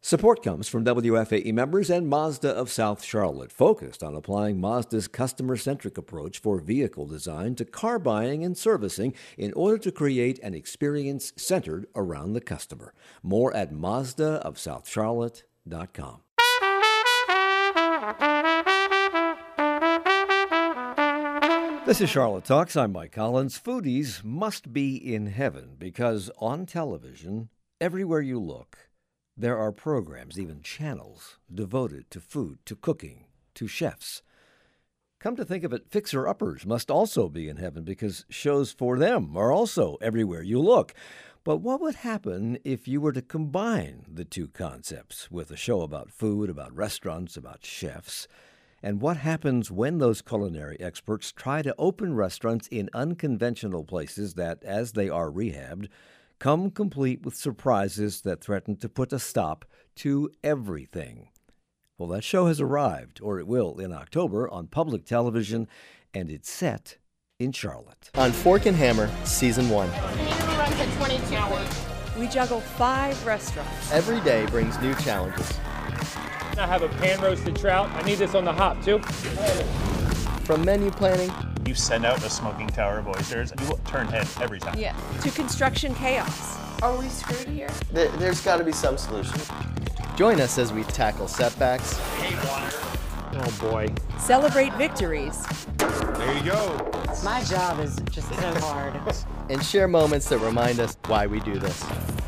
Support comes from WFAE members and Mazda of South Charlotte, focused on applying Mazda's customer-centric approach for vehicle design to car buying and servicing in order to create an experience centered around the customer. More at MazdaofSouthCharlotte.com. This is Charlotte Talks. I'm Mike Collins. Foodies must be in heaven because on television, everywhere you look, there are programs, even channels, devoted to food, to cooking, to chefs. Come to think of it, fixer-uppers must also be in heaven because shows for them are also everywhere you look. But what would happen if you were to combine the two concepts with a show about food, about restaurants, about chefs? And what happens when those culinary experts try to open restaurants in unconventional places that, as they are rehabbed, come complete with surprises that threaten to put a stop to everything? Well, that show has arrived, or it will in October on public television, and it's set in Charlotte. On Fork and Hammer, Season 1. Usually runs at 22 hours. We juggle 5 restaurants. Every day brings new challenges. I have a pan-roasted trout. I need this on the hop, too. From menu planning, you send out a smoking tower of oysters, you will turn heads every time. Yeah. To construction chaos. Are we screwed here? there's got to be some solution. Join us as we tackle setbacks. Oh, boy. Celebrate victories. There you go. My job is just so hard. And share moments that remind us why we do this.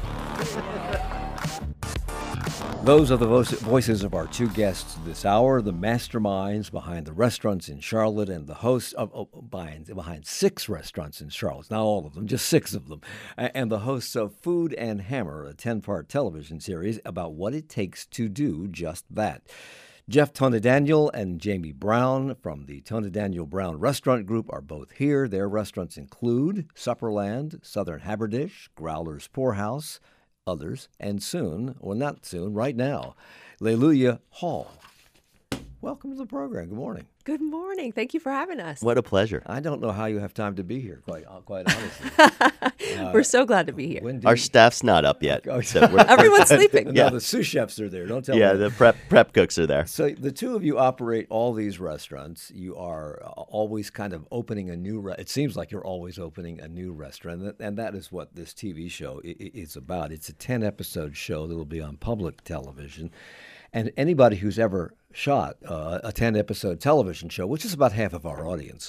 Those are the voices of our two guests this hour, the masterminds behind the restaurants in Charlotte and the hosts behind 6 restaurants in Charlotte, not all of them, just 6 of them, and the hosts of Food and Hammer, a 10-part television series about what it takes to do just that. Jeff Tonadaniel and Jamie Brown from the Tonadaniel Brown Restaurant Group are both here. Their restaurants include Supperland, Southern Haberdish, Growler's Poorhouse, others, and soon, well, not soon, right now, Leluya Hall. Welcome to the program. Good morning. Good morning. Thank you for having us. What a pleasure. I don't know how you have time to be here, quite honestly. We're so glad to be here. Our staff's not up yet. Okay. So Everyone's sleeping. No, the sous chefs are there. Don't tell me. yeah, the prep cooks are there. So the two of you operate all these restaurants. You are always kind of opening a new. It seems like you're always opening a new restaurant, and that is what this TV show is about. It's a 10-episode show that will be on public television, and anybody who's ever shot a 10-episode television show, which is about half of our audience,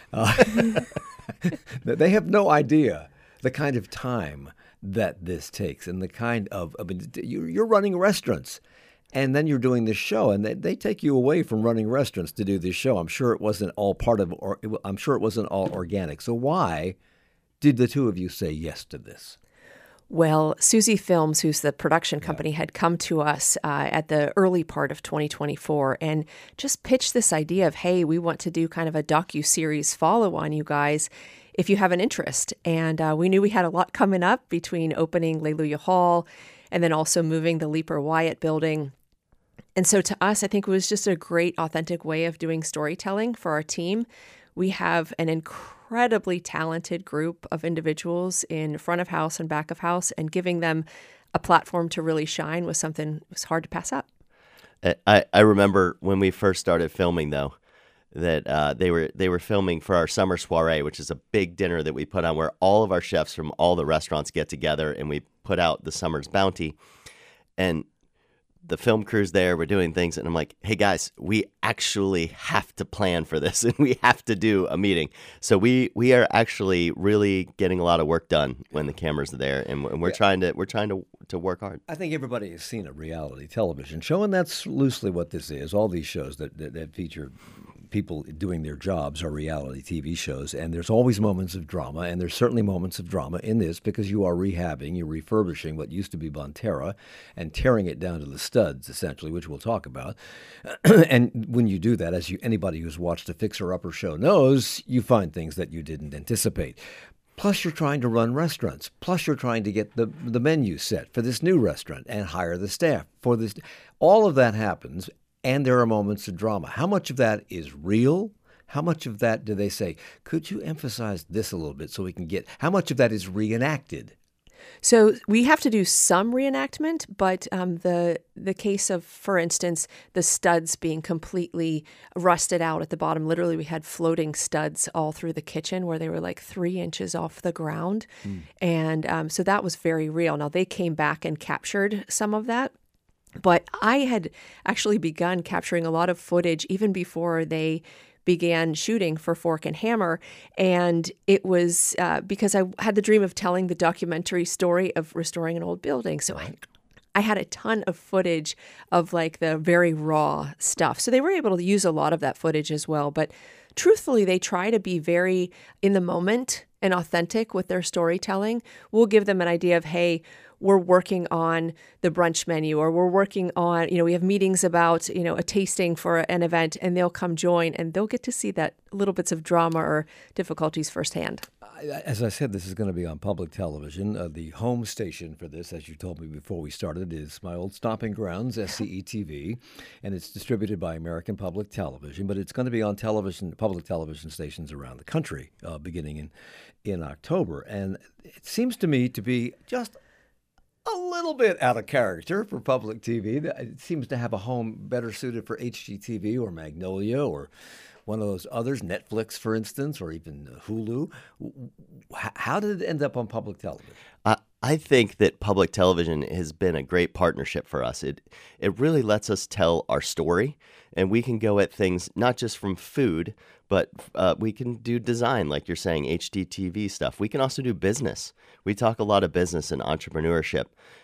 they have no idea the kind of time that this takes and the kind of, I mean, you're running restaurants and then you're doing this show, and they take you away from running restaurants to do this show. I'm sure it wasn't all I'm sure it wasn't all organic. So why did the two of you say yes to this? Well, Susie Films, who's the production company, had come to us at the early part of 2024 and just pitched this idea of, hey, we want to do kind of a docuseries follow on you guys if you have an interest. And we knew we had a lot coming up between opening Leluya Hall and then also moving the Leeper Wyatt building. And so to us, I think it was just a great, authentic way of doing storytelling for our team. We have an incredibly talented group of individuals in front of house and back of house, and giving them a platform to really shine was something that was hard to pass up. I remember when we first started filming, though, that they were filming for our summer soiree, which is a big dinner that we put on where all of our chefs from all the restaurants get together, and we put out the summer's bounty. And the film crew's there, we're doing things, and I'm like, hey guys, we actually have to plan for this, and we have to do a meeting. So we are actually really getting a lot of work done when the cameras are there, and we're trying to work hard. I think everybody has seen a reality television show, and that's loosely what this is. All these shows that feature people doing their jobs are reality TV shows, and there's always moments of drama, and there's certainly moments of drama in this because you are rehabbing, you're refurbishing what used to be Bonterra and tearing it down to the studs, essentially, which we'll talk about. And when you do that, as anybody who's watched a fixer-upper show knows, you find things that you didn't anticipate. Plus, you're trying to run restaurants. Plus, you're trying to get the menu set for this new restaurant and hire the staff for this. All of that happens, and there are moments of drama. How much of that is real? How much of that do they say, could you emphasize this a little bit so we can get, how much of that is reenacted? So we have to do some reenactment, but the case of, for instance, the studs being completely rusted out at the bottom. Literally, we had floating studs all through the kitchen where they were like 3 inches off the ground. And so that was very real. Now, they came back and captured some of that. But I had actually begun capturing a lot of footage even before they began shooting for Fork and Hammer. And it was because I had the dream of telling the documentary story of restoring an old building. So I had a ton of footage of like the very raw stuff. So they were able to use a lot of that footage as well. But truthfully, they try to be very in the moment and authentic with their storytelling. We'll give them an idea of, hey, we're working on the brunch menu, or we're working on, we have meetings about, a tasting for an event, and they'll come join and they'll get to see that little bits of drama or difficulties firsthand. As I said, this is going to be on public television. The home station for this, as you told me before we started, is my old stomping grounds, SCE-TV, and it's distributed by American Public Television, but it's going to be on television, public television stations around the country, beginning in October. And it seems to me to be just a little bit out of character for public TV. It seems to have a home better suited for HGTV or Magnolia or one of those others, Netflix, for instance, or even Hulu. How did it end up on public television? I think that public television has been a great partnership for us. It really lets us tell our story, and we can go at things not just from food, but we can do design, like you're saying, HGTV stuff. We can also do business. We talk a lot of business and entrepreneurship.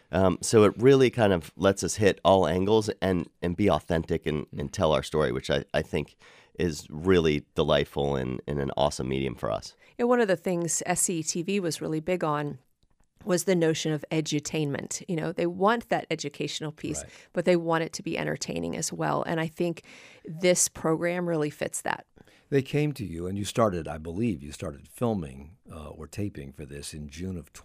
So it really kind of lets us hit all angles and be authentic and tell our story, which I think is really delightful and an awesome medium for us. Yeah, one of the things SCE-TV was really big on was the notion of edutainment. They want that educational piece, right, but they want it to be entertaining as well. And I think this program really fits that. They came to you, and I believe you started filming or taping for this in June of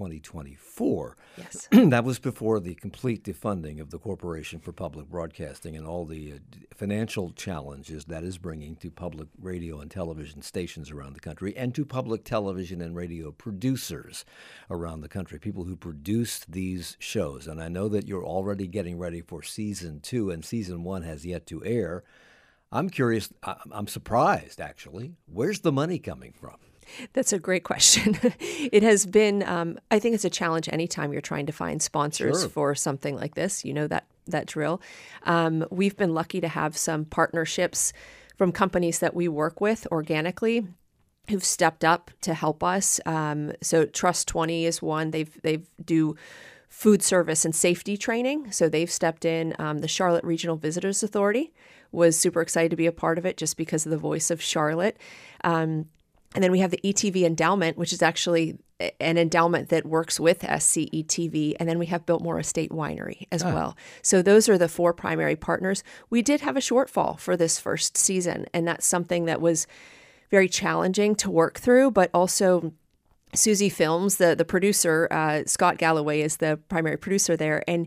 2024. Yes. That was before the complete defunding of the Corporation for Public Broadcasting and all the financial challenges that is bringing to public radio and television stations around the country, and to public television and radio producers around the country, people who produce these shows. And I know that you're already getting ready for season 2, and season 1 has yet to air. I'm curious, I'm surprised, actually. Where's the money coming from? That's a great question. It has been, I think it's a challenge anytime you're trying to find sponsors for something like this. You know that drill. We've been lucky to have some partnerships from companies that we work with organically who've stepped up to help us. So Trust 20 is one. They do food service and safety training. So they've stepped in. The Charlotte Regional Visitors Authority was super excited to be a part of it just because of the voice of Charlotte. And then we have the ETV Endowment, which is actually an endowment that works with SCE-TV. And then we have Biltmore Estate Winery as well. So those are the 4 primary partners. We did have a shortfall for this first season, and that's something that was very challenging to work through, but also Suzy Films, the producer, Scott Galloway is the primary producer there, and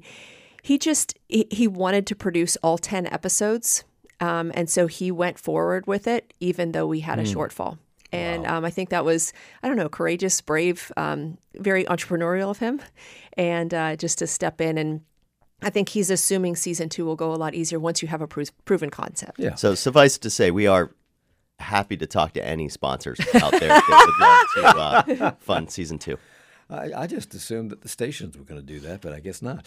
he wanted to produce all 10 episodes, and so he went forward with it, even though we had a shortfall. And I think that was, courageous, brave, very entrepreneurial of him, and just to step in. And I think he's assuming season 2 will go a lot easier once you have a proven concept. Yeah. So suffice to say, we are happy to talk to any sponsors out there that would love to fund season 2. I just assumed that the stations were going to do that, but I guess not.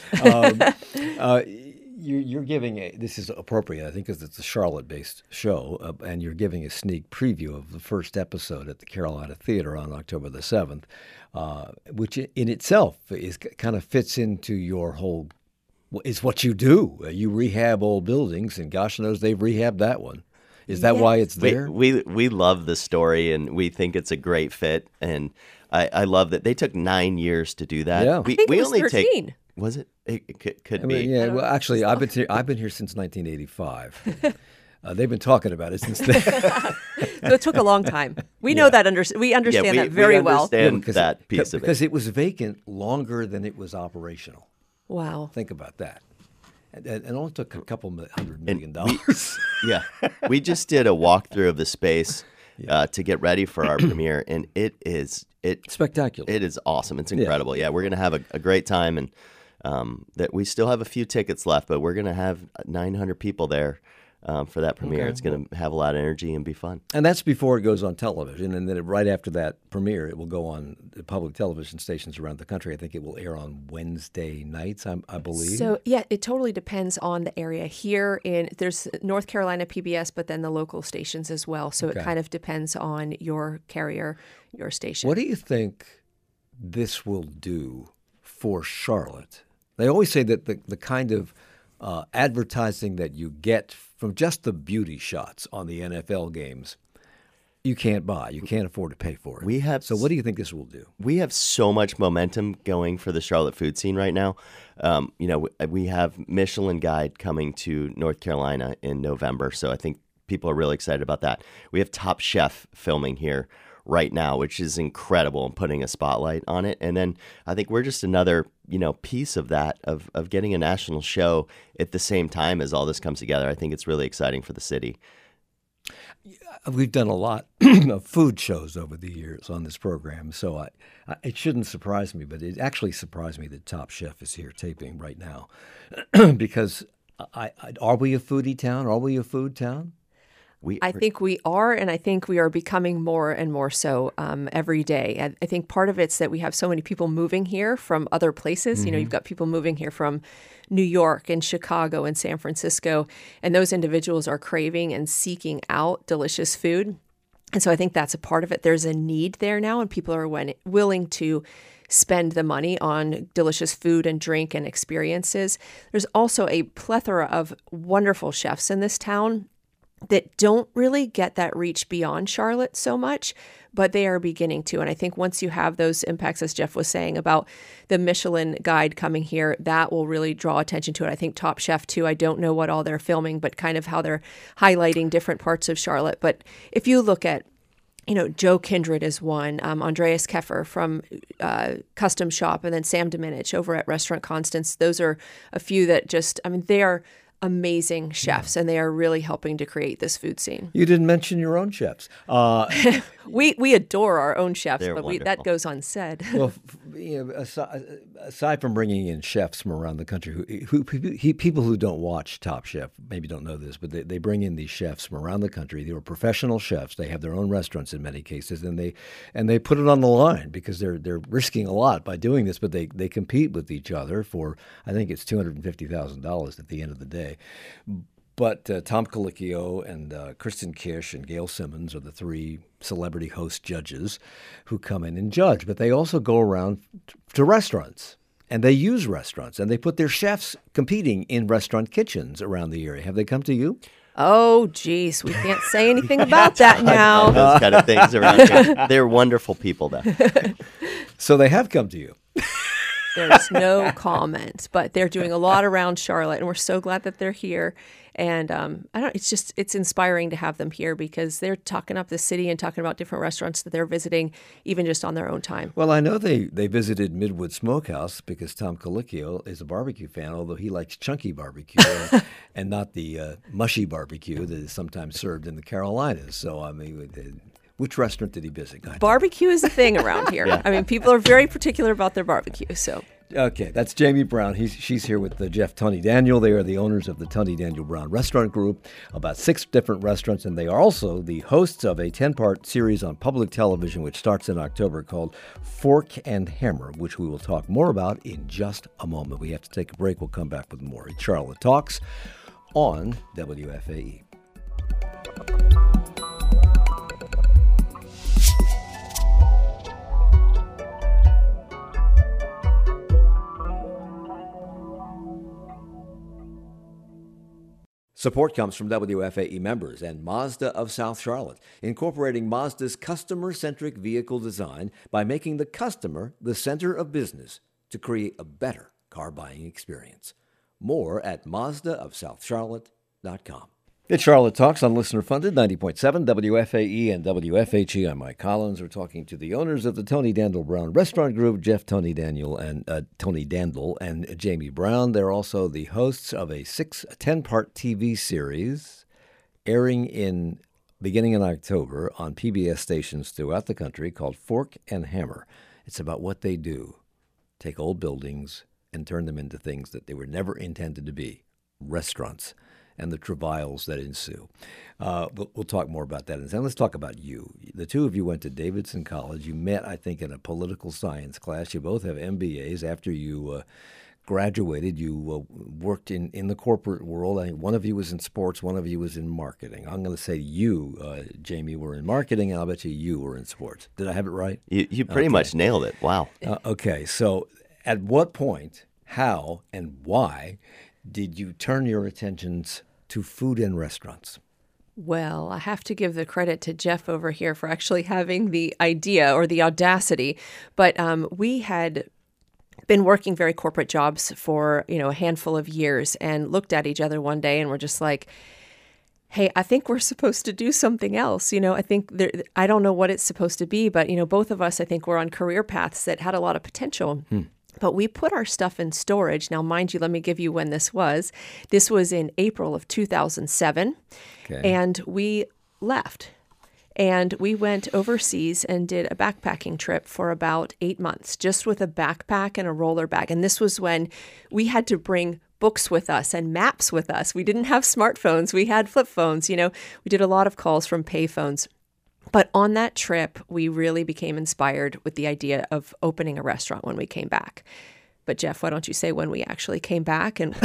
You're giving this is appropriate, I think, because it's a Charlotte-based show, and you're giving a sneak preview of the first episode at the Carolina Theater on October the 7th, which in itself kind of fits into your whole, is what you do. You rehab old buildings, and gosh knows they've rehabbed that one. Is that why it's there? We love the story, and we think it's a great fit. And I love that they took 9 years to do that. Yeah. I think it was 13. Was it? It could be. Yeah. Well, actually, I've been here since 1985. They've been talking about it since then. So it took a long time. We know that. We understand that very well. We understand that piece of it because it was vacant longer than it was operational. Wow. Think about that. It only took a couple $100 million. We just did a walkthrough of the space to get ready for our premiere, and it's Spectacular. It is awesome. It's incredible. Yeah, we're gonna have a great time, and that we still have a few tickets left, but we're gonna have 900 people there. For that premiere. Okay. It's going to have a lot of energy and be fun. And that's before it goes on television. And then right after that premiere, it will go on the public television stations around the country. I think it will air on Wednesday nights, I believe. So, yeah, it totally depends on the area. There's North Carolina PBS, but then the local stations as well. So Okay. it kind of depends on your carrier, your station. What do you think this will do for Charlotte? They always say that the kind of advertising that you get from just the beauty shots on the NFL games, you can't buy. You can't afford to pay for it. So what do you think this will do? We have so much momentum going for the Charlotte food scene right now. We have Michelin Guide coming to North Carolina in November, so I think people are really excited about that. We have Top Chef filming here right now, which is incredible and putting a spotlight on it. And then I think we're just another, piece of that, of getting a national show at the same time as all this comes together. I think it's really exciting for the city. We've done a lot of food shows over the years on this program, so it shouldn't surprise me, but it actually surprised me that Top Chef is here taping right now because are we a foodie town? Are we a food town? I think we are, and I think we are becoming more and more so every day. I think part of it's that we have so many people moving here from other places. Mm-hmm. You've got people moving here from New York and Chicago and San Francisco, and those individuals are craving and seeking out delicious food. And so I think that's a part of it. There's a need there now, and people are willing to spend the money on delicious food and drink and experiences. There's also a plethora of wonderful chefs in this town that don't really get that reach beyond Charlotte so much, but they are beginning to. And I think once you have those impacts, as Jeff was saying about the Michelin Guide coming here, that will really draw attention to it. I think Top Chef too, I don't know what all they're filming, but kind of how they're highlighting different parts of Charlotte. But if you look at Joe Kindred is one, Andreas Keffer from Custom Shop, and then Sam Dominich over at Restaurant Constance. Those are a few that they are amazing chefs, and they are really helping to create this food scene. You didn't mention your own chefs. We adore our own chefs, They're but wonderful. that goes unsaid. Well, aside from bringing in chefs from around the country, people who don't watch Top Chef maybe don't know this, but they bring in these chefs from around the country. They are professional chefs. They have their own restaurants in many cases, and they put it on the line because they're risking a lot by doing this. But they compete with each other for, I think it's $250,000 at the end of the day. But Tom Colicchio and Kristen Kish and Gail Simmons are the three celebrity host judges who come in and judge. But they also go around to restaurants, and they use restaurants, and they put their chefs competing in restaurant kitchens around the area. Have they come to you? Oh, geez, we can't say anything about that now. Those kind of things around here. They're wonderful people, though. So they have come to you. There's no comment, but they're doing a lot around Charlotte, and we're so glad that they're here. And it's inspiring to have them here because they're talking up the city and talking about different restaurants that they're visiting, even just on their own time. Well, I know they visited Midwood Smokehouse because Tom Colicchio is a barbecue fan, although he likes chunky barbecue and not the mushy barbecue that is sometimes served in the Carolinas. So, which restaurant did he visit? Barbecue is a thing around here. Yeah. People are very particular about their barbecue. So, okay, that's Jamie Brown. She's here with Jeff Tony Daniel. They are the owners of the Tony Daniel Brown Restaurant Group, about 6 different restaurants, and they are also the hosts of a 10-part series on public television, which starts in October, called Fork and Hammer, which we will talk more about in just a moment. We have to take a break. We'll come back with more. It's Charlotte Talks on WFAE. Support comes from WFAE members and Mazda of South Charlotte, incorporating Mazda's customer-centric vehicle design by making the customer the center of business to create a better car buying experience. More at MazdaofSouthCharlotte.com. It's Charlotte Talks on listener-funded 90.7 WFAE and WFHE. I'm Mike Collins. We're talking to the owners of the Tony Daniel Brown Restaurant Group, Jeff Tony Daniel and Tony Dandel and Jamie Brown. They're also the hosts of a 10-part TV series airing in beginning in October on PBS stations throughout the country called Fork and Hammer. It's about what they do. Take old buildings and turn them into things that they were never intended to be, restaurants, and the travails that ensue. We'll talk more about that. And let's talk about you. The two of you went to Davidson College. You met, I think, in a political science class. You both have MBAs. After you graduated, you worked in the corporate world. I think one of you was in sports, one of you was in marketing. I'm going to say you, Jamie, were in marketing, and I'll bet you were in sports. Did I have it right? You pretty much nailed it. Wow. Okay, so at what point, how, and why did you turn your attentions to food and restaurants? Well, I have to give the credit to Jeff over here for actually having the idea or the audacity. But we had been working very corporate jobs for, a handful of years and looked at each other one day and were just like, hey, I think we're supposed to do something else. I think I don't know what it's supposed to be, but, both of us, I think, were on career paths that had a lot of potential. But we put our stuff in storage. Now, mind you, let me give you when this was. This was in April of 2007. Okay. And we left. And we went overseas and did a backpacking trip for about 8 months, just with a backpack and a roller bag. And this was when we had to bring books with us and maps with us. We didn't have smartphones. We had flip phones. We did a lot of calls from payphones. But on that trip, we really became inspired with the idea of opening a restaurant when we came back. But Jeff, why don't you say when we actually came back? And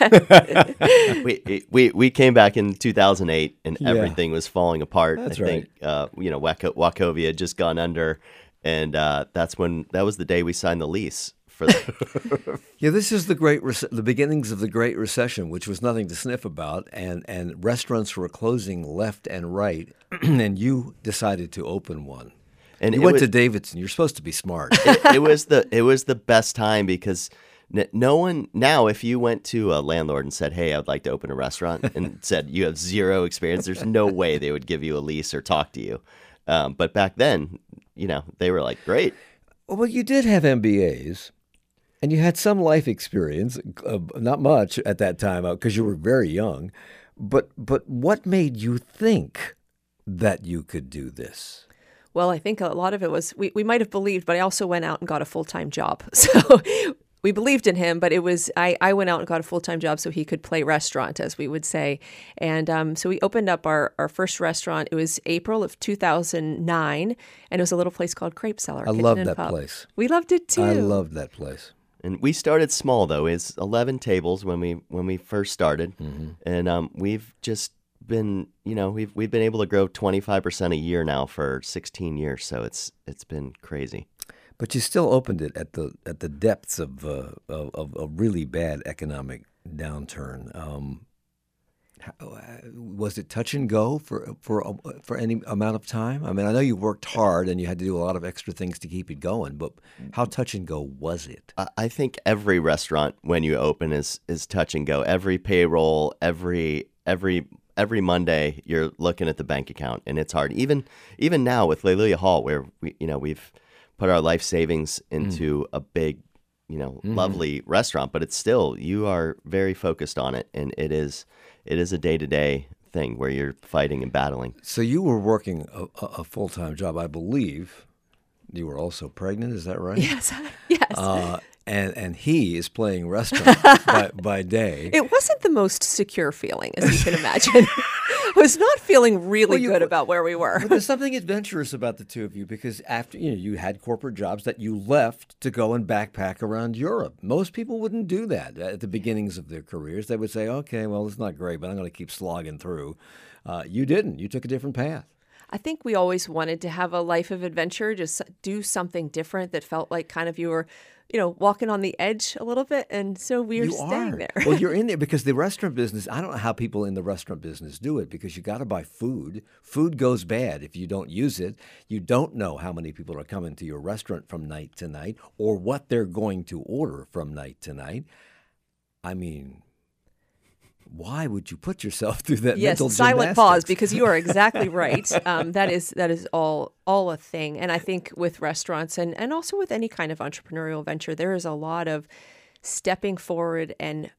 we came back in 2008, and everything was falling apart. That's I think Wachovia had just gone under, and that was the day we signed the lease. This is the beginnings of the Great Recession, which was nothing to sniff about, and restaurants were closing left and right, and you decided to open one. And you went to Davidson. You're supposed to be smart. It was the best time because no one now, if you went to a landlord and said, "Hey, I'd like to open a restaurant," and said you have zero experience, there's no way they would give you a lease or talk to you. But back then, they were like, "Great." Well, you did have MBAs. And you had some life experience, not much at that time because you were very young. But what made you think that you could do this? Well, I think a lot of it was we might have believed, but I also went out and got a full-time job. So we believed in him, but it was I went out and got a full-time job so he could play restaurant, as we would say. And so we opened up our first restaurant. It was April of 2009, and it was a little place called Crepe Cellar. I loved that place. We loved it too. I loved that place. And we started small, though. It's 11 tables when we first started, and we've just been, we've been able to grow 25% a year now for 16 years. So it's been crazy. But you still opened it at the depths of a really bad economic downturn. Was it touch and go for any amount of time? I mean, I know you worked hard and you had to do a lot of extra things to keep it going, but how touch and go was it? I think every restaurant when you open is touch and go. Every payroll, every Monday, you're looking at the bank account, and it's hard. Even now with Leluia Hall, where we've put our life savings into a big, lovely restaurant, but it's still, you are very focused on it, and it is a day-to-day thing where you're fighting and battling. So you were working a full-time job, I believe. You were also pregnant, is that right? Yes. And he is playing restaurant by day. It wasn't the most secure feeling, as you can imagine. I was not feeling really good about where we were. But there's something adventurous about the two of you because after you had corporate jobs that you left to go and backpack around Europe. Most people wouldn't do that at the beginnings of their careers. They would say, "Okay, well, it's not great, but I'm going to keep slogging through." You didn't. You took a different path. I think we always wanted to have a life of adventure, just do something different that felt like kind of you were, walking on the edge a little bit. And so we were staying there. Well, you're in there because the restaurant business, I don't know how people in the restaurant business do it because you got to buy food. Food goes bad if you don't use it. You don't know how many people are coming to your restaurant from night to night or what they're going to order from night to night. I mean, why would you put yourself through that mental gymnastics? Yes, silent pause, because you are exactly right. That is all a thing. And I think with restaurants and also with any kind of entrepreneurial venture, there is a lot of stepping forward and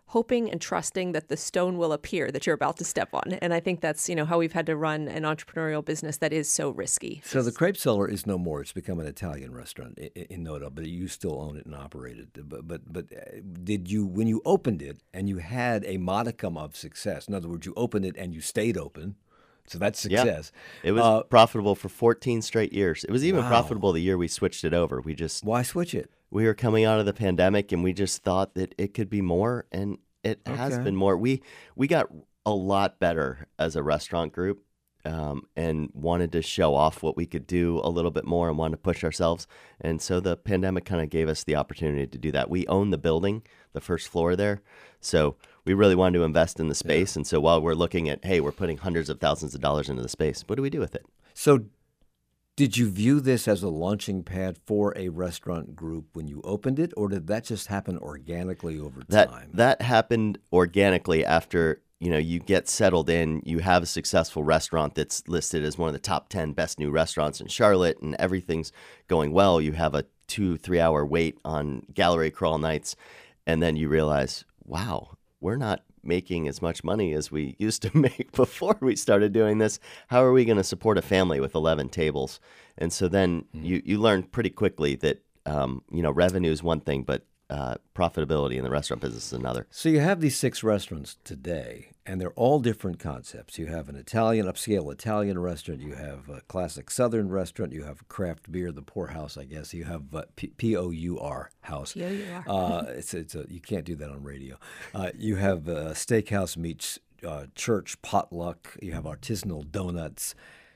hoping and trusting that the stone will appear that you're about to step on. And I think that's, how we've had to run an entrepreneurial business that is so risky. So the Crepe Cellar is no more. It's become an Italian restaurant in Noda, but you still own it and operate it. But did you, when you opened it and you had a modicum of success, in other words, you opened it and you stayed open, so that's success. Yeah. It was profitable for 14 straight years. It was even profitable the year we switched it over. Why switch it? We were coming out of the pandemic, and we just thought that it could be more, and it has been more. We got a lot better as a restaurant group, and wanted to show off what we could do a little bit more and wanted to push ourselves. And so the pandemic kind of gave us the opportunity to do that. We own the building, the first floor there, so we really wanted to invest in the space. And so while we're looking at, hey, we're putting hundreds of thousands of dollars into the space, what do we do with it? So did you view this as a launching pad for a restaurant group when you opened it, or did that just happen organically over time? That happened organically after, you get settled in, you have a successful restaurant that's listed as one of the top 10 best new restaurants in Charlotte, and everything's going well. You have a 2-3 hour wait on gallery crawl nights, and then you realize, wow, we're not making as much money as we used to make before we started doing this. How are we going to support a family with 11 tables? And so then you learn pretty quickly that, revenue is one thing, but profitability in the restaurant business is another. So you have these 6 restaurants today, and they're all different concepts. You have an upscale Italian restaurant. You have a classic Southern restaurant. You have craft beer, the Poorhouse, I guess. You have P-O-U-R house. P-O-U-R. You can't do that on radio. You have steakhouse meets church potluck. You have artisanal donuts.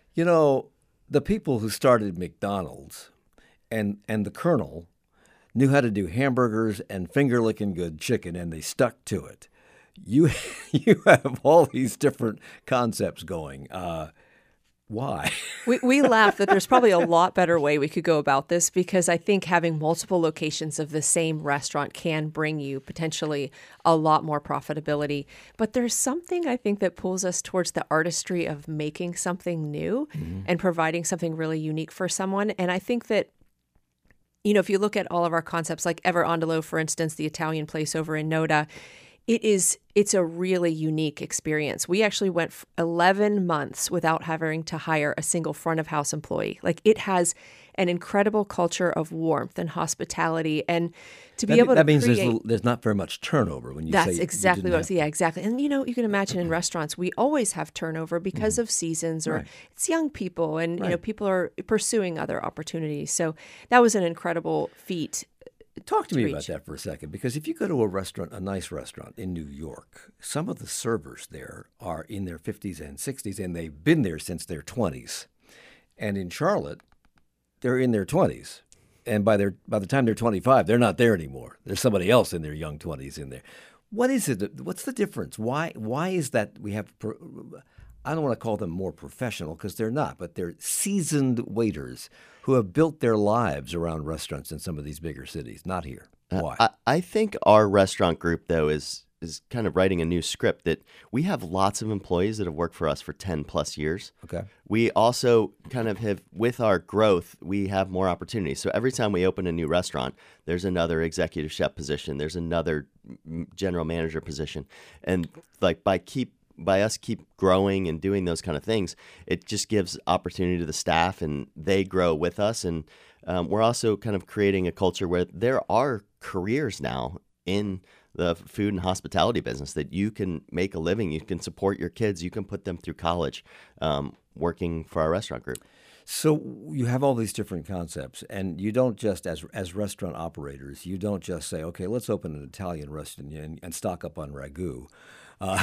The people who started McDonald's and the Colonel knew how to do hamburgers and finger-licking good chicken, and they stuck to it. You have all these different concepts going. Why? We laugh that there's probably a lot better way we could go about this, because I think having multiple locations of the same restaurant can bring you potentially a lot more profitability. But there's something I think that pulls us towards the artistry of making something new and providing something really unique for someone. And I think that if you look at all of our concepts, like Ever Andalo, for instance, the Italian place over in Noda, it's a really unique experience. We actually went 11 months without having to hire a single front of house employee. Like, it has an incredible culture of warmth and hospitality, and to be able to that means create, there's not very much turnover when you that's say exactly what I was. Yeah, exactly. And you can imagine in restaurants we always have turnover because of seasons, or it's young people, and people are pursuing other opportunities. So that was an incredible feat. Talk to me about that for a second, because if you go to a nice restaurant in New York, some of the servers there are in their 50s and 60s, and they've been there since their 20s. And in Charlotte, they're in their 20s. And by the time they're 25, they're not there anymore. There's somebody else in their young 20s in there. What is it? What's the difference? Why is that we have I don't want to call them more professional, because they're not, but they're seasoned waiters who have built their lives around restaurants in some of these bigger cities, not here. Why? I think our restaurant group, though, is kind of writing a new script, that we have lots of employees that have worked for us for 10 plus years. Okay. We also kind of have, with our growth, we have more opportunities. So every time we open a new restaurant, there's another executive chef position, there's another general manager position. And like by us keep growing and doing those kind of things, it just gives opportunity to the staff, and they grow with us. And we're also kind of creating a culture where there are careers now in the food and hospitality business that you can make a living, you can support your kids, you can put them through college working for our restaurant group. So you have all these different concepts, and you don't just, as restaurant operators, you don't just say, okay, let's open an Italian restaurant and stock up on ragu. No,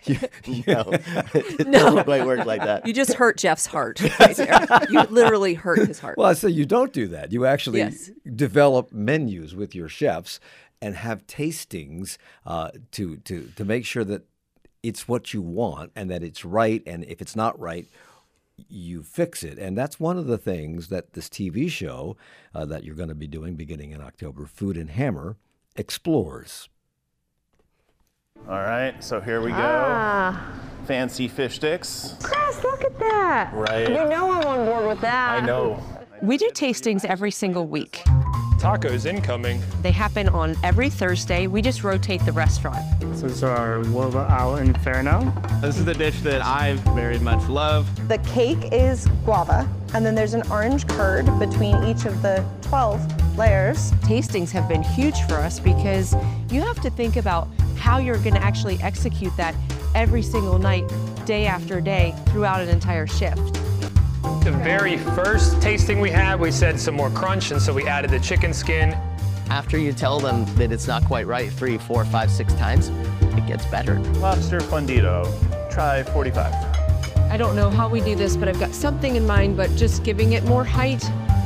it doesn't quite work like that. You just hurt Jeff's heart right there. You literally hurt his heart. Well, I say you don't do that. You actually develop menus with your chefs and have tastings to make sure that it's what you want and that it's right. And if it's not right, you fix it. And that's one of the things that this TV show that you're going to be doing beginning in October, Food and Hammer, explores. All right, so here we go. Fancy fish sticks. Chris, look at that. Right. You know I'm on board with that. I know. We do tastings every single week. Tacos incoming. They happen on every Thursday. We just rotate the restaurant. So this is our guava al inferno. This is the dish that I very much love. The cake is guava, and then there's an orange curd between each of the 12 layers. Tastings have been huge for us because you have to think about how you're going to actually execute that every single night, day after day, throughout an entire shift. The very first tasting we had, we said some more crunch, and so we added the chicken skin. After you tell them that it's not quite right 3, 4, 5, 6 times, it gets better. Lobster fundito. Try 45. I don't know how we do this, but I've got something in mind, but just giving it more height.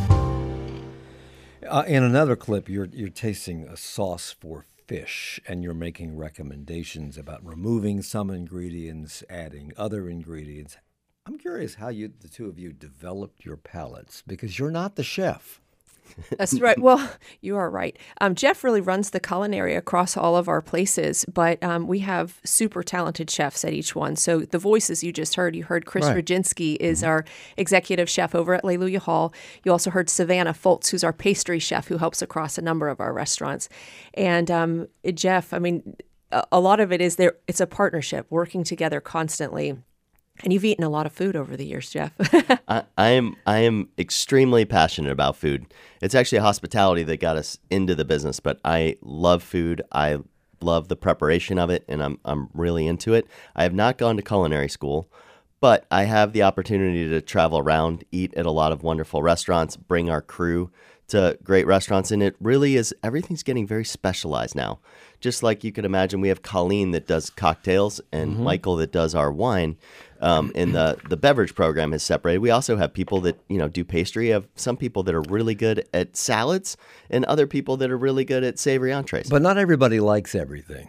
In another clip, you're tasting a sauce for fish, and you're making recommendations about removing some ingredients, adding other ingredients. I'm curious how the two of you developed your palates, because you're not the chef. That's right. Well, you are right. Jeff really runs the culinary across all of our places, but we have super talented chefs at each one. So the voices you just heard, you heard Chris Rodzinski is our executive chef over at Alleluia Hall. You also heard Savannah Foltz, who's our pastry chef who helps across a number of our restaurants. And Jeff, I mean, a lot of it is there. It's a partnership, working together constantly. And you've eaten a lot of food over the years, Jeff. I am extremely passionate about food. It's actually hospitality that got us into the business, but I love food. I love the preparation of it, and I'm really into it. I have not gone to culinary school, but I have the opportunity to travel around, eat at a lot of wonderful restaurants, bring our crew to great restaurants, and it really is, everything's getting very specialized now. Just like you could imagine, we have Colleen that does cocktails and Michael that does our wine. And the beverage program is separated. We also have people that, do pastry. We have some people that are really good at salads and other people that are really good at savory entrees. But not everybody likes everything.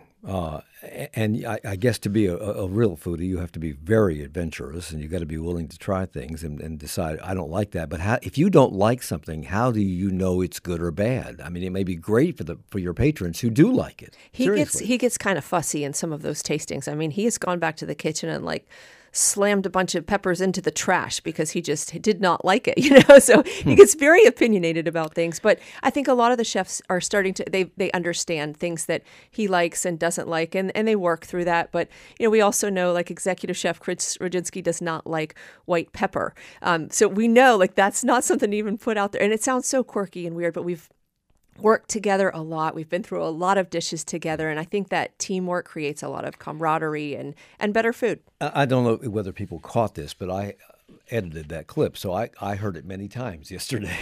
And I guess to be a real foodie, you have to be very adventurous, and you got to be willing to try things and decide, I don't like that. But if you don't like something, how do you know it's good or bad? I mean, it may be great for your patrons who do like it. He gets kind of fussy in some of those tastings. I mean, he has gone back to the kitchen and slammed a bunch of peppers into the trash because he just did not like it, So he gets very opinionated about things. But I think a lot of the chefs are starting to, they understand things that he likes and doesn't like, and they work through that. But, we also know, executive chef Chris Rodzinski does not like white pepper. So we know, that's not something to even put out there. And it sounds so quirky and weird, but we've worked together a lot. We've been through a lot of dishes together, and I think that teamwork creates a lot of camaraderie and better food. I don't know whether people caught this, but I edited that clip, so I heard it many times yesterday.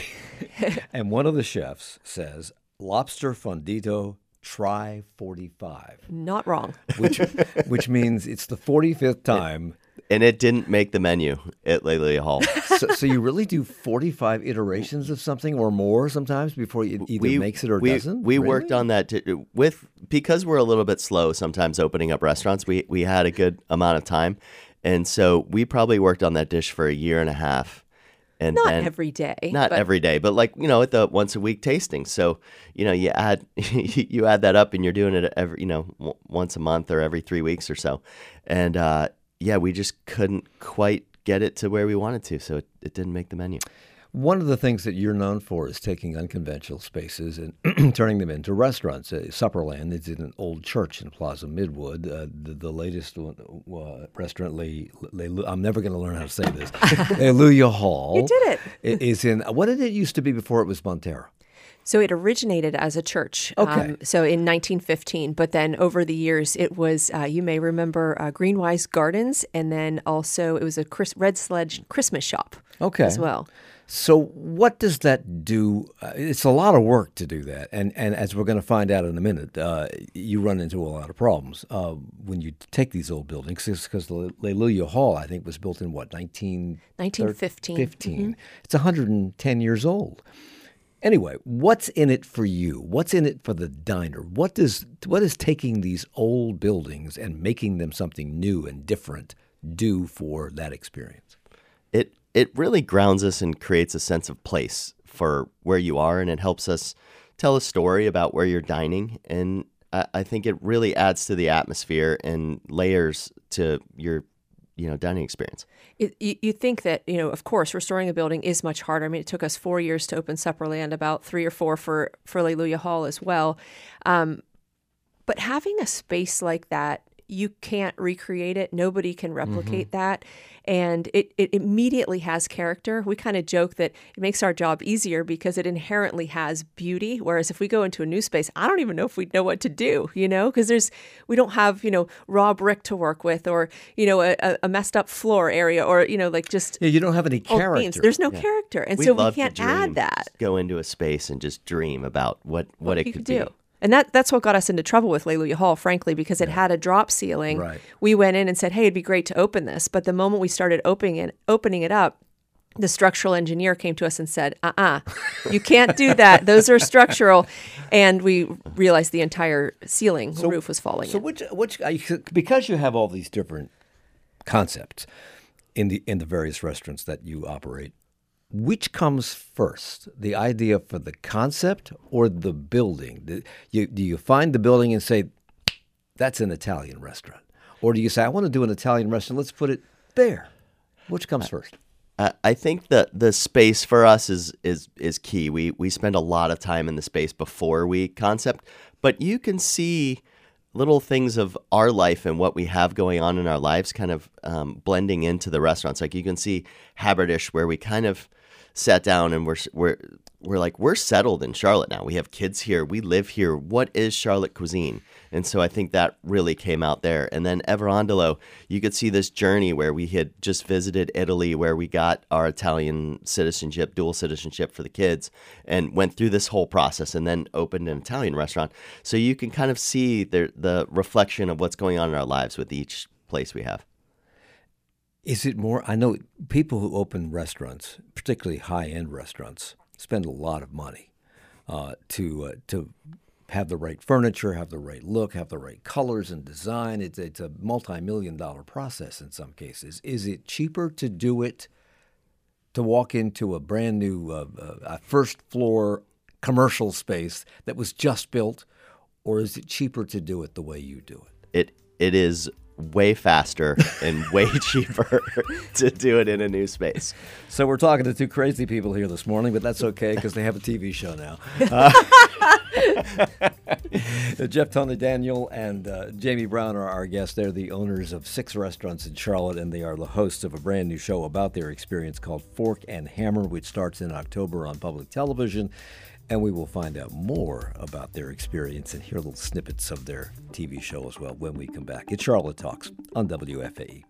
And one of the chefs says, lobster fundito, try 45. Not wrong. Which means it's the 45th time. And it didn't make the menu at Alleluia Hall. So you really do 45 iterations of something or more sometimes before it either makes it or doesn't? We worked on that because we're a little bit slow sometimes opening up restaurants. We had a good amount of time. And so we probably worked on that dish for a year and a half. And not every day. Every day, but at the once a week tasting. So, you add you add that up and you're doing it every, once a month or every 3 weeks or so. And we just couldn't quite get it to where we wanted to, so it didn't make the menu. One of the things that you're known for is taking unconventional spaces and turning them into restaurants. Supperland is in an old church in Plaza Midwood. The latest restaurant, I'm never going to learn how to say this, Alleluia Hall. You did it. Is in, what did it used to be before it was Montero? So it originated as a church, okay. So in 1915, but then over the years it was, you may remember, Greenwise Gardens, and then also it was a Red Sledge Christmas shop as well. So what does that do? It's a lot of work to do that, and as we're going to find out in a minute, you run into a lot of problems when you take these old buildings, because the Alleluia Hall, I think, was built in, 1915. Mm-hmm. It's 110 years old. Anyway, what's in it for you? What's in it for the diner? What is taking these old buildings and making them something new and different do for that experience? It really grounds us and creates a sense of place for where you are, and it helps us tell a story about where you're dining. And I think it really adds to the atmosphere and layers to your dining experience. You think that, of course, restoring a building is much harder. I mean, it took us 4 years to open Supperland, about 3 or 4 for Alleluia Hall as well. But having a space like that, you can't recreate it. Nobody can replicate that. And it immediately has character. We kind of joke that it makes our job easier because it inherently has beauty. Whereas if we go into a new space, I don't even know if we'd know what to do, because we don't have, raw brick to work with, or, a messed up floor area, or, just. Yeah, you don't have any character. There's no character. And so we can't add that. Go into a space and just dream about what it could be. And that's what got us into trouble with Alleluia Hall, frankly, because it had a drop ceiling. Right. We went in and said, hey, it'd be great to open this. But the moment we started opening it up, the structural engineer came to us and said, you can't do that. Those are structural. And we realized the entire ceiling roof was falling in. Which because you have all these different concepts in the various restaurants that you operate, which comes first, the idea for the concept or the building? Do you find the building and say, that's an Italian restaurant? Or do you say, I want to do an Italian restaurant, let's put it there? Which comes first? I think that the space for us is key. We spend a lot of time in the space before we concept, but you can see little things of our life and what we have going on in our lives kind of blending into the restaurants. Like you can see Haberdish, where we kind of sat down and we're settled in Charlotte now. We have kids here. We live here. What is Charlotte cuisine? And so I think that really came out there. And then Everandolo, you could see this journey where we had just visited Italy, where we got our Italian citizenship, dual citizenship for the kids, and went through this whole process and then opened an Italian restaurant. So you can kind of see the reflection of what's going on in our lives with each place we have. Is it more? I know people who open restaurants, particularly high-end restaurants, spend a lot of money to have the right furniture, have the right look, have the right colors and design. It's a multi-million-dollar process in some cases. Is it cheaper to do it, to walk into a brand new first-floor commercial space that was just built, or is it cheaper to do it the way you do it? It is way faster and way cheaper to do it in a new space. So we're talking to two crazy people here this morning, but that's okay because they have a TV show now. Jeff, Tony Daniel, and Jamie Brown are our guests. They're the owners of 6 restaurants in Charlotte, and they are the hosts of a brand new show about their experience called Fork and Hammer, which starts in October on public television. And we will find out more about their experience and hear little snippets of their TV show as well when we come back. It's Charlotte Talks on WFAE.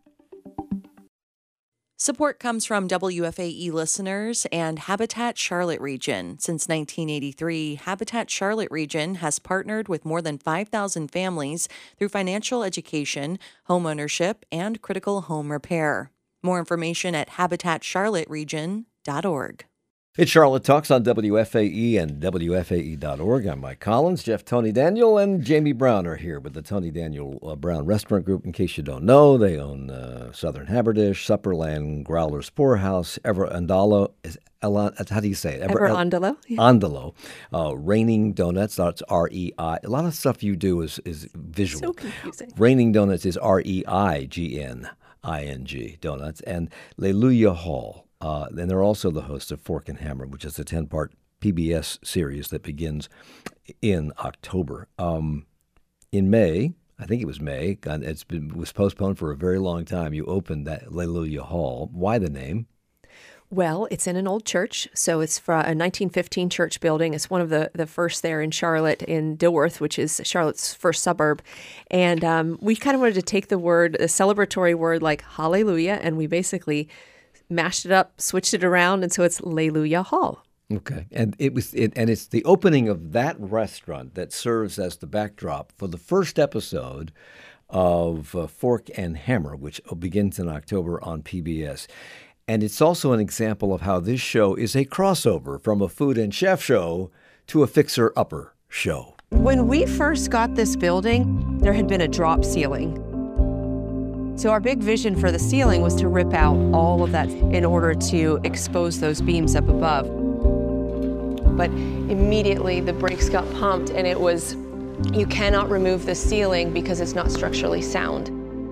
Support comes from WFAE listeners and Habitat Charlotte Region. Since 1983, Habitat Charlotte Region has partnered with more than 5,000 families through financial education, homeownership, and critical home repair. More information at habitatscharlotteregion.org. It's Charlotte Talks on WFAE and WFAE.org. I'm Mike Collins. Jeff, Tony Daniel, and Jamie Brown are here with the Tony Daniel Brown Restaurant Group. In case you don't know, they own Southern Haberdish, Supperland, Growler's Poorhouse, Everandolo. How do you say it? Everandolo. Andolo. Raining Donuts. That's R-E-I. A lot of stuff you do is visual. So confusing. Raining Donuts is R-E-I-G-N-I-N-G, Donuts. And Alleluia Hall. And they're also the hosts of Fork and Hammer, which is a 10-part PBS series that begins in October. In May, I think it was May, was postponed for a very long time. You opened that Alleluia Hall. Why the name? Well, it's in an old church, so it's from a 1915 church building. It's one of the first there in Charlotte, in Dilworth, which is Charlotte's first suburb. And we kind of wanted to take the celebratory word like hallelujah, and we basically mashed it up, switched it around, and so it's Alleluia Hall. Okay, and it's the opening of that restaurant that serves as the backdrop for the first episode of Fork and Hammer, which begins in October on PBS. And it's also an example of how this show is a crossover from a food and chef show to a fixer-upper show. When we first got this building, there had been a drop ceiling. So our big vision for the ceiling was to rip out all of that in order to expose those beams up above. But immediately the brakes got pumped, and it was, you cannot remove the ceiling because it's not structurally sound. The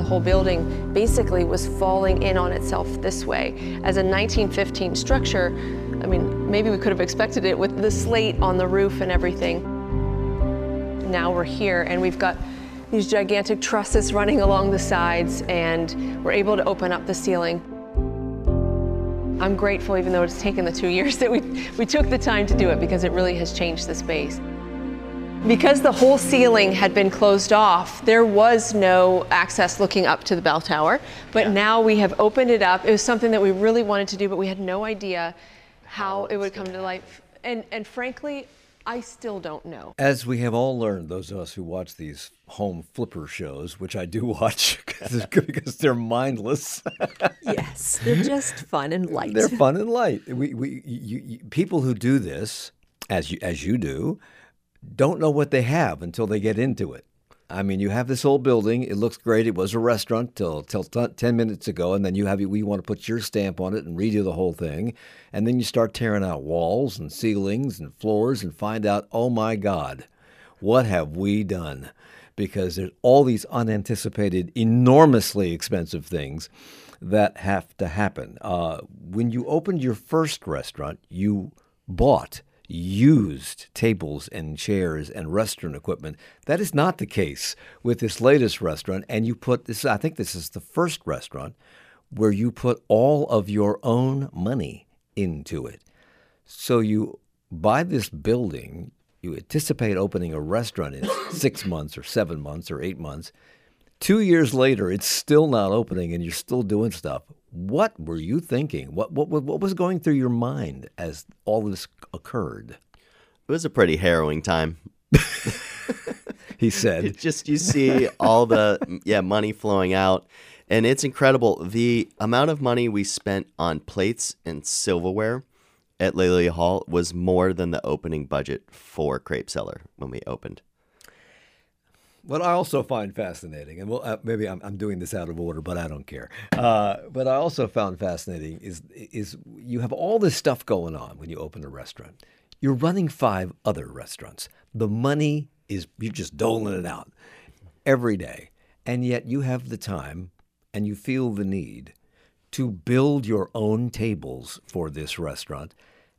The whole building basically was falling in on itself this way. As a 1915 structure, I mean, maybe we could have expected it with the slate on the roof and everything. Now we're here and we've got these gigantic trusses running along the sides, and we're able to open up the ceiling. I'm grateful, even though it's taken the 2 years, that we took the time to do it, because it really has changed the space. Because the whole ceiling had been closed off, there was no access looking up to the bell tower, but now we have opened it up. It was something that we really wanted to do, but we had no idea how it would come to life. And frankly, I still don't know. As we have all learned, those of us who watch these home flipper shows, which I do watch because they're mindless. Yes, they're just fun and light. They're fun and light. People who do this, as you do, don't know what they have until they get into it. I mean, you have this old building. It looks great. It was a restaurant till 10 minutes ago, and then we want to put your stamp on it and redo the whole thing. And then you start tearing out walls and ceilings and floors and find out, oh my God, what have we done? Because there's all these unanticipated, enormously expensive things that have to happen. When you opened your first restaurant, you bought used tables and chairs and restaurant equipment. That is not the case with this latest restaurant. And you put this, I think this is the first restaurant where you put all of your own money into it. So you buy this building, you anticipate opening a restaurant in 6 months or 7 months or 8 months. 2 years later, it's still not opening and you're still doing stuff. What were you thinking? What was going through your mind as all this occurred? It was a pretty harrowing time. He said. You see all the money flowing out, and it's incredible. The amount of money we spent on plates and silverware at Lelia Hall was more than the opening budget for Crepe Cellar when we opened. What I also find fascinating, and maybe I'm doing this out of order, but I don't care. But I also found fascinating is you have all this stuff going on when you open a restaurant. You're running 5 other restaurants. The money is, you're just doling it out every day. And yet you have the time and you feel the need to build your own tables for this restaurant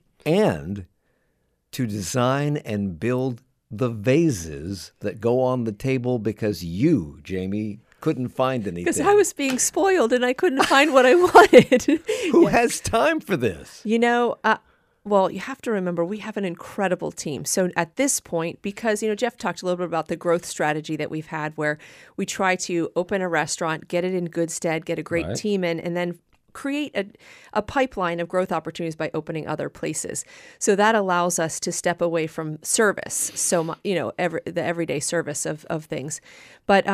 and to design and build the vases that go on the table because you, Jamie, couldn't find anything. Because I was being spoiled and I couldn't find what I wanted. Who has time for this? You know, well, you have to remember we have an incredible team. So at this point, because, Jeff talked a little bit about the growth strategy that we've had where we try to open a restaurant, get it in good stead, get a great team in, and then create a pipeline of growth opportunities by opening other places. So that allows us to step away from service, so the everyday service of things. But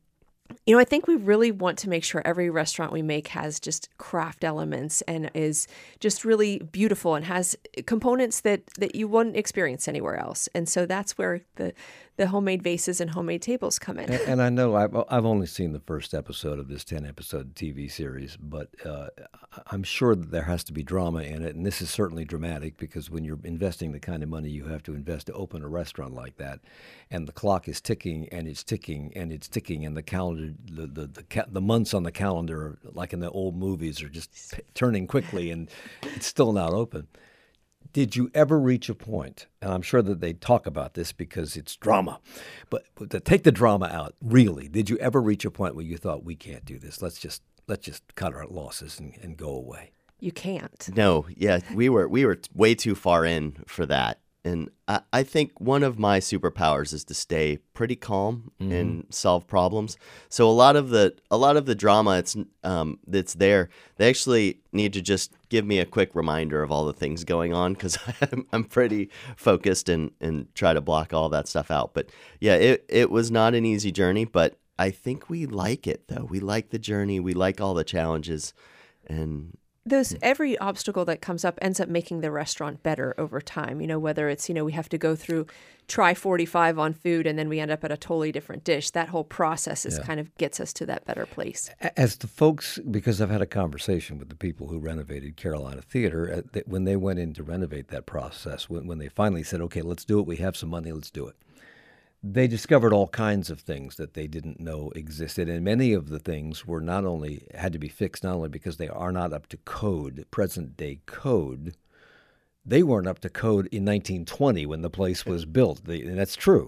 I think we really want to make sure every restaurant we make has just craft elements and is just really beautiful and has components that you wouldn't experience anywhere else. And so that's where the homemade vases and homemade tables come in. And I know I've only seen the first episode of this 10-episode TV series, but I'm sure that there has to be drama in it. And this is certainly dramatic because when you're investing the kind of money you have to invest to open a restaurant like that, and the clock is ticking and it's ticking and it's ticking, and the calendar, the months on the calendar, like in the old movies, are just turning quickly, and it's still not open. Did you ever reach a point, and I'm sure that they talk about this because it's drama, but to take the drama out, really, did you ever reach a point where you thought, we can't do this, let's just cut our losses and go away? You can't. No, yeah, we were way too far in for that. And I think one of my superpowers is to stay pretty calm and solve problems. So a lot of the drama that's there, they actually need to just give me a quick reminder of all the things going on because I'm pretty focused and try to block all that stuff out. But yeah, it was not an easy journey, but I think we like it though. We like the journey. We like all the challenges, and every obstacle that comes up ends up making the restaurant better over time. Whether it's, we have to go through try 45 on food and then we end up at a totally different dish. That whole process is kind of gets us to that better place. As the folks, because I've had a conversation with the people who renovated Carolina Theater, when they went in to renovate that process, when they finally said, okay, let's do it, we have some money, let's do it. they discovered all kinds of things that they didn't know existed, and many of the things were had to be fixed not only because they are not up to code, present day code. They weren't up to code in 1920 when the place was built, and that's true.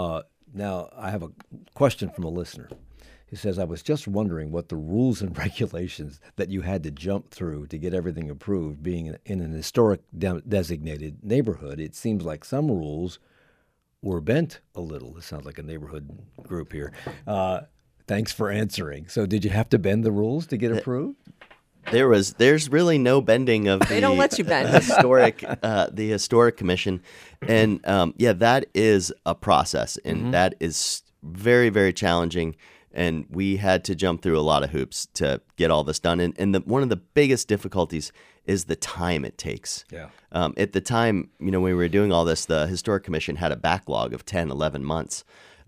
Now, I have a question from a listener. He says, I was just wondering what the rules and regulations that you had to jump through to get everything approved, being in an historic designated neighborhood. It seems like some rules were bent a little. It sounds like a neighborhood group here. Thanks for answering. So did you have to bend the rules to get approved? There's really no bending of they don't let you bend. the historic commission, and that is a process, and that is very, very challenging. And we had to jump through a lot of hoops to get all this done. And one of the biggest difficulties is the time it takes. Yeah. At the time, when we were doing all this, the Historic Commission had a backlog of 10, 11 months.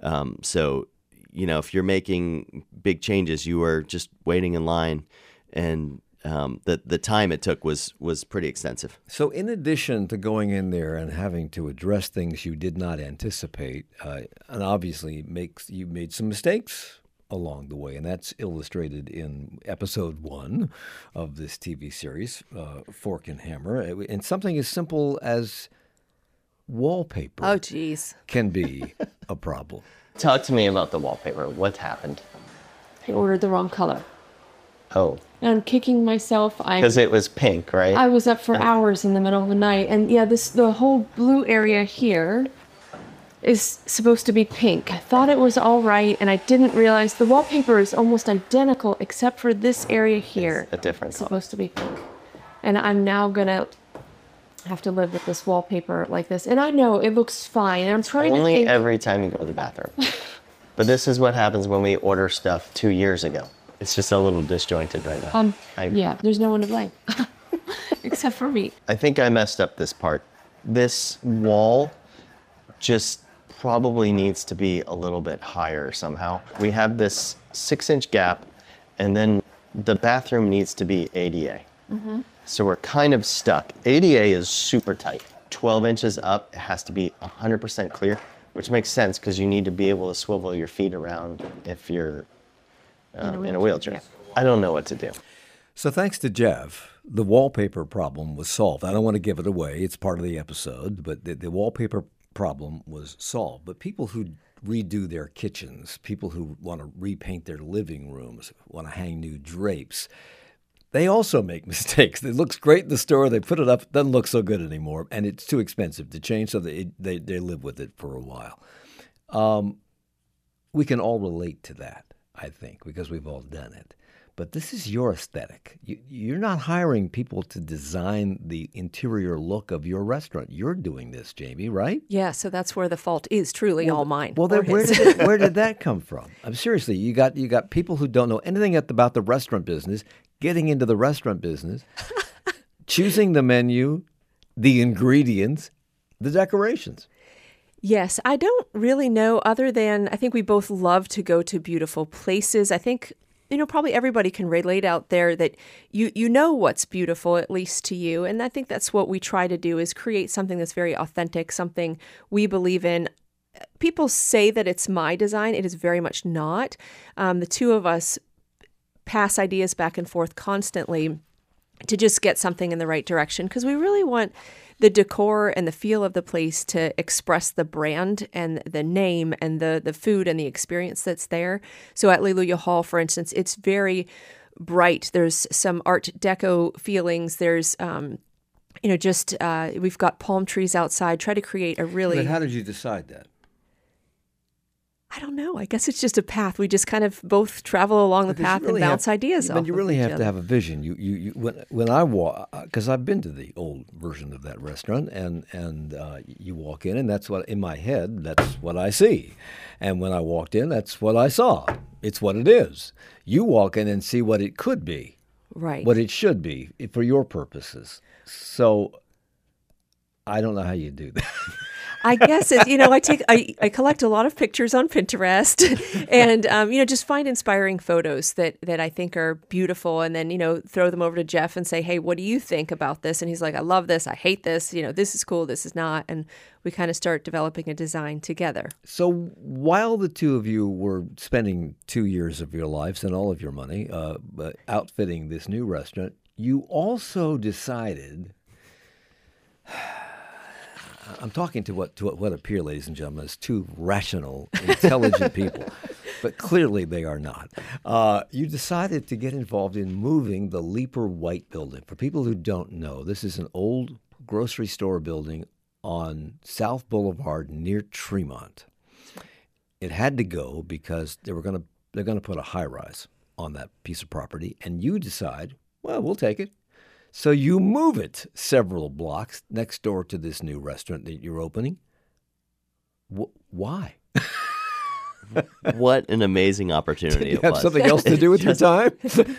So, if you're making big changes, you were just waiting in line, and the time it took was pretty extensive. So in addition to going in there and having to address things you did not anticipate, and obviously you made some mistakes along the way, and that's illustrated in episode 1 of this TV series, Fork and Hammer. And something as simple as wallpaper Oh, geez. can be a problem. Talk to me about the wallpaper. What happened? I ordered the wrong color. Oh. And I'm kicking myself. Because it was pink, right? I was up for hours in the middle of the night. And the whole blue area here is supposed to be pink. I thought it was all right, and I didn't realize the wallpaper is almost identical except for this area here. It's a different color. Supposed to be pink. And I'm now gonna have to live with this wallpaper like this. And I know it looks fine. And I'm trying Only to think. every time you go to the bathroom. But this is what happens when we order stuff 2 years ago. It's just a little disjointed right now. Yeah, there's no one to blame. Except for me. I think I messed up this part. This wall just probably needs to be a little bit higher somehow. We have this 6-inch gap, and then the bathroom needs to be ADA. Mm-hmm. So we're kind of stuck. ADA is super tight. 12 inches up, it has to be 100% clear, which makes sense because you need to be able to swivel your feet around if you're in a wheelchair. Yeah. I don't know what to do. So thanks to Jeff, the wallpaper problem was solved. I don't want to give it away. It's part of the episode, but the wallpaper problem was solved. But people who redo their kitchens, people who want to repaint their living rooms, want to hang new drapes, they also make mistakes. It looks great in the store. They put it up. It doesn't look so good anymore, and it's too expensive to change, so they live with it for a while. We can all relate to that, I think, because we've all done it. But this is your aesthetic. You're not hiring people to design the interior look of your restaurant. You're doing this, Jamie, right? Yeah, so that's where the fault is truly all mine. Well, then where did that come from? Seriously, you got people who don't know anything about the restaurant business getting into the restaurant business, choosing the menu, the ingredients, the decorations. Yes, I don't really know other than I think we both love to go to beautiful places. I think, probably everybody can relate out there that you know what's beautiful, at least to you. And I think that's what we try to do is create something that's very authentic, something we believe in. People say that it's my design. It is very much not. The two of us pass ideas back and forth constantly to just get something in the right direction because we really want the decor and the feel of the place to express the brand and the name and the food and the experience that's there. So at Leluya Hall, for instance, it's very bright. There's some Art Deco feelings. There's, we've got palm trees outside. Try to create a really... But how did you decide that? I don't know. I guess it's just a path. We just kind of both travel along the path and bounce ideas off. But you really have to have a vision. When I walk, because I've been to the old version of that restaurant, and you walk in, and that's what in my head. That's what I see, and when I walked in, that's what I saw. It's what it is. You walk in and see what it could be, right? What it should be for your purposes. So I don't know how you do that. I guess it's, I collect a lot of pictures on Pinterest and, just find inspiring photos that I think are beautiful and then, throw them over to Jeff and say, hey, what do you think about this? And he's like, I love this. I hate this. This is cool. This is not. And we kind of start developing a design together. So while the two of you were spending 2 years of your lives and all of your money outfitting this new restaurant, you also decided... I'm talking to what appear, ladies and gentlemen, as two rational, intelligent people, but clearly they are not. You decided to get involved in moving the Leeper White building. For people who don't know, this is an old grocery store building on South Boulevard near Tremont. It had to go because they're going to put a high-rise on that piece of property, and you decide, well, we'll take it. So you move it several blocks next door to this new restaurant that you're opening. Why? What an amazing opportunity it was. Have something else to do with your time?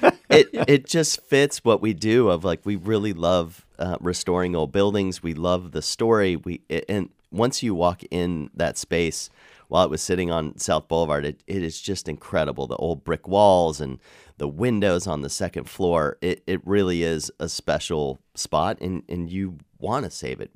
It just fits what we do. We really love restoring old buildings. We love the story. And once you walk in that space, while it was sitting on South Boulevard, it is just incredible. The old brick walls and the windows on the second floor. It really is a special spot, and you want to save it.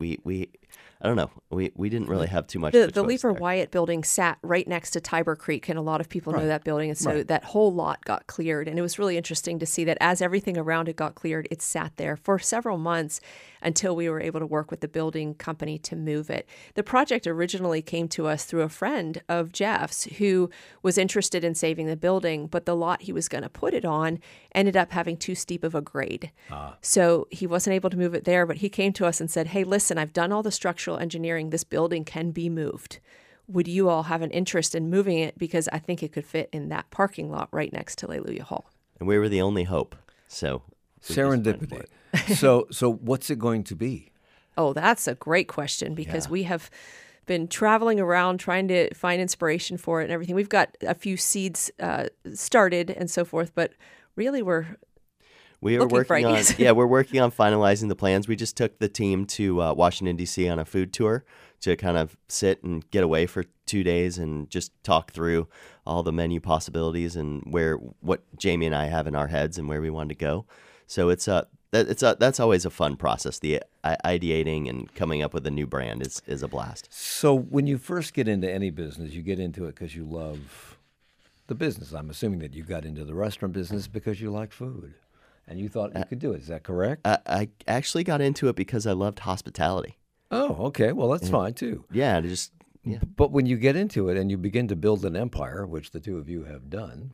I don't know. We didn't really have too much. The Leeper Wyatt building sat right next to Tiber Creek, and a lot of people know that building. And so that whole lot got cleared. And it was really interesting to see that as everything around it got cleared, it sat there for several months until we were able to work with the building company to move it. The project originally came to us through a friend of Jeff's who was interested in saving the building, but the lot he was going to put it on ended up having too steep of a grade. So he wasn't able to move it there, but he came to us and said, hey, listen, I've done all the structural engineering. This building can be moved. Would you all have an interest in moving it? Because I think it could fit in that parking lot right next to Alleluia Hall. And we were the only hope. So serendipity. So what's it going to be? Oh, that's a great question because we have been traveling around trying to find inspiration for it and everything. We've got a few seeds started and so forth, but really we are working on we're working on finalizing the plans. We just took the team to Washington, D.C. on a food tour to kind of sit and get away for 2 days and just talk through all the menu possibilities and what Jamie and I have in our heads and where we want to go. So that's always a fun process. The ideating and coming up with a new brand is a blast. So when you first get into any business, you get into it because you love the business. I'm assuming that you got into the restaurant business because you like food and you thought you could do it. Is that correct? I actually got into it because I loved hospitality. Oh, okay. Well, that's fine too. Yeah, But when you get into it and you begin to build an empire, which the two of you have done,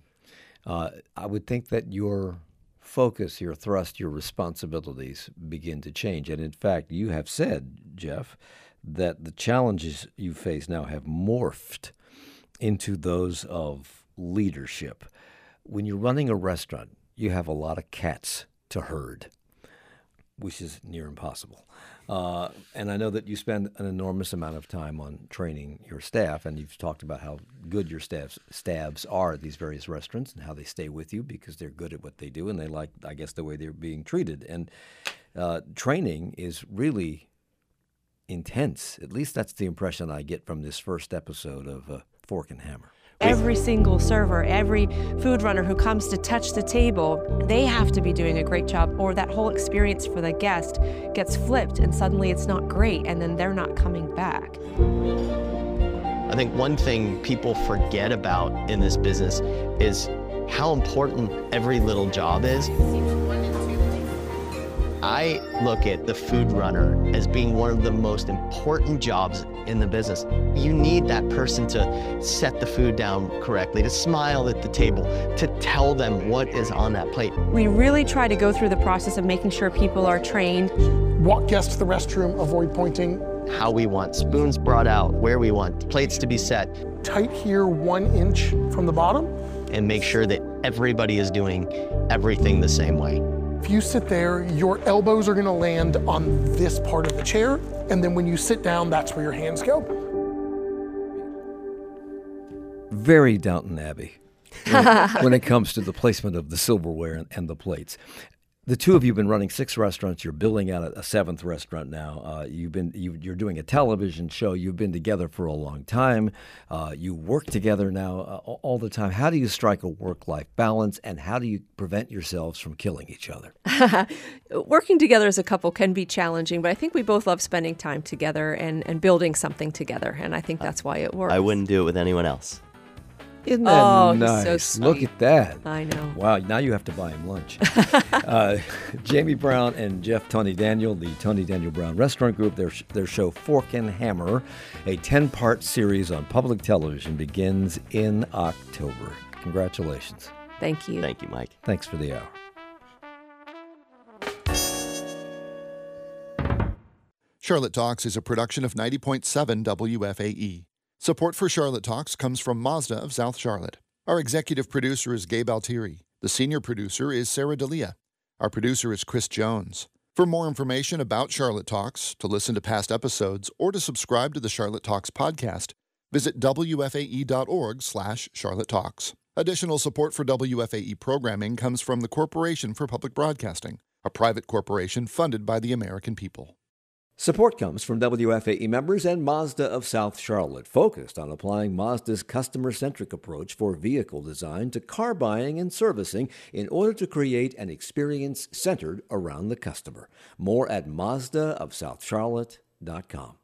I would think that your focus, your thrust, your responsibilities begin to change. And in fact, you have said, Jeff, that the challenges you face now have morphed into those of leadership. When you're running a restaurant, you have a lot of cats to herd, which is near impossible. And I know that you spend an enormous amount of time on training your staff, and you've talked about how good your staffs are at these various restaurants and how they stay with you because they're good at what they do and they like, I guess, the way they're being treated. And training is really intense. At least that's the impression I get from this first episode of Fork and Hammer. Every single server, every food runner who comes to touch the table, they have to be doing a great job, or that whole experience for the guest gets flipped and suddenly it's not great and then they're not coming back. I think one thing people forget about in this business is how important every little job is. I look at the food runner as being one of the most important jobs in the business. You need that person to set the food down correctly, to smile at the table, to tell them what is on that plate. We really try to go through the process of making sure people are trained. Walk guests to the restroom, avoid pointing. How we want spoons brought out, where we want plates to be set. Tight here 1 inch from the bottom. And make sure that everybody is doing everything the same way. If you sit there, your elbows are gonna land on this part of the chair, and then when you sit down, that's where your hands go. Very Downton Abbey when it comes to the placement of the silverware and the plates. The two of you have been running 6 restaurants. You're building out a 7th restaurant now. You're doing a television show. You've been together for a long time. You work together now all the time. How do you strike a work-life balance, and how do you prevent yourselves from killing each other? Working together as a couple can be challenging, but I think we both love spending time together and building something together, and I think that's why it works. I wouldn't do it with anyone else. Isn't that nice? He's so sweet. Look at that. I know. Wow, now you have to buy him lunch. Jamie Brown and Jeff Tony Daniel, the Tony Daniel Brown Restaurant Group, their show Fork and Hammer, a 10-part series on public television, begins in October. Congratulations. Thank you. Thank you, Mike. Thanks for the hour. Charlotte Talks is a production of 90.7 WFAE. Support for Charlotte Talks comes from Mazda of South Charlotte. Our executive producer is Gabe Altieri. The senior producer is Sarah D'Elia. Our producer is Chris Jones. For more information about Charlotte Talks, to listen to past episodes, or to subscribe to the Charlotte Talks podcast, visit wfae.org/Charlotte Talks. Additional support for WFAE programming comes from the Corporation for Public Broadcasting, a private corporation funded by the American people. Support comes from WFAE members and Mazda of South Charlotte, focused on applying Mazda's customer-centric approach for vehicle design to car buying and servicing in order to create an experience centered around the customer. More at mazdaofsouthcharlotte.com.